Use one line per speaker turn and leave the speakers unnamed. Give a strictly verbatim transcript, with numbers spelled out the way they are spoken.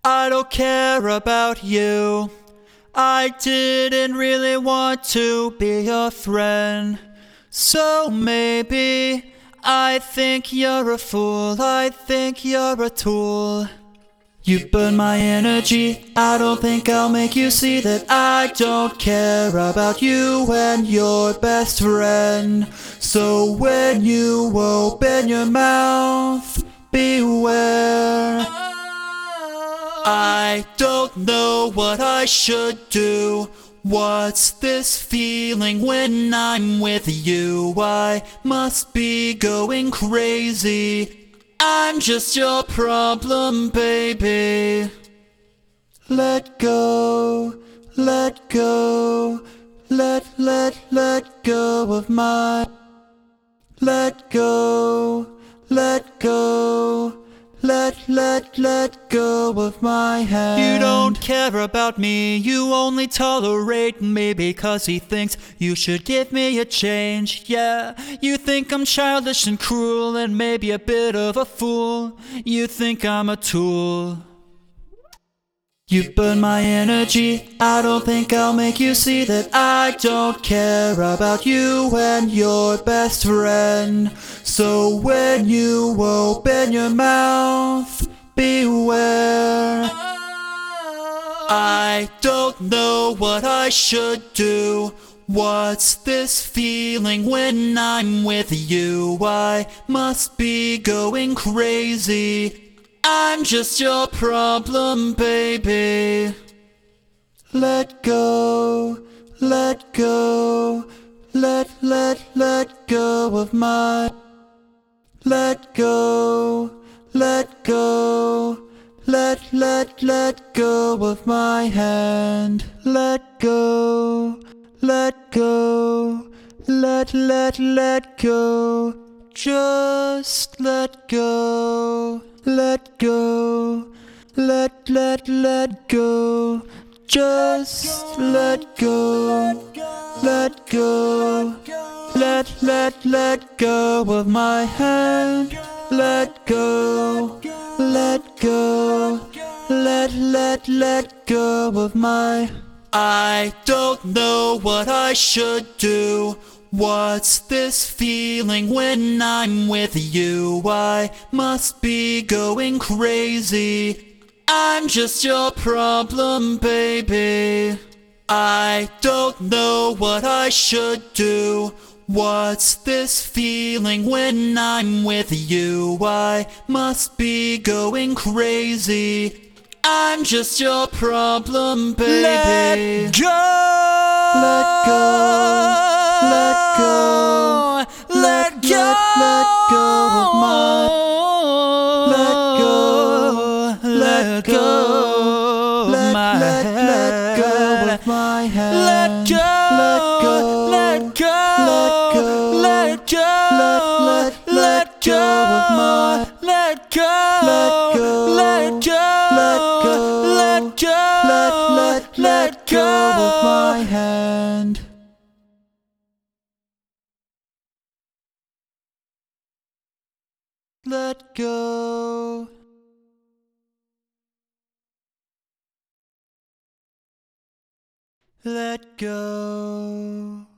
I don't care about you. I didn't really want to be your friend. So maybe I think you're a fool. I think you're a tool. You burn my energy. I don't think I'll make you see that I don't care about you and your best friend. So when you open your mouth, beware. I don't know what I should do. What's this feeling when I'm with you? I must be going crazy. I'm just your problem, baby. Let go, let go, let, let, let go of my. Let go, let go, let, let, let go of my hand. You don't care about me, you only tolerate me because he thinks you should give me a change. Yeah, you think I'm childish and cruel and maybe a bit of a fool. You think I'm a tool. You burn my energy. I don't think I'll make you see that I don't care about you and your best friend. So when you open your mouth, beware. I don't know what I should do. What's this feeling when I'm with you? I must be going crazy. I'm just your problem, baby. Let go, let go, let, let, let go of my. Let go, let go, let, let, let go of my hand. Let go, let go, let, let, let go. Just let go. Let go, let, let, let go. Just let go, let go, let, let, let go of my hand. Let go, let go, let, let, let go of my. I don't know what I should do. What's this feeling when I'm with you? I must be going crazy. I'm just your problem, baby. I don't know what I should do. What's this feeling when I'm with you? I must be going crazy. I'm just your problem, baby.
Let go.
Let go. Let go, let, let, let go of my. Let go, let go, let, let, let go of my hand.
Let go,
let go,
let go,
let go,
let go,
let, let, let go of my.
Let go,
let go,
let go,
let go,
let go,
let, let, let go of my hand. Let go. Let go.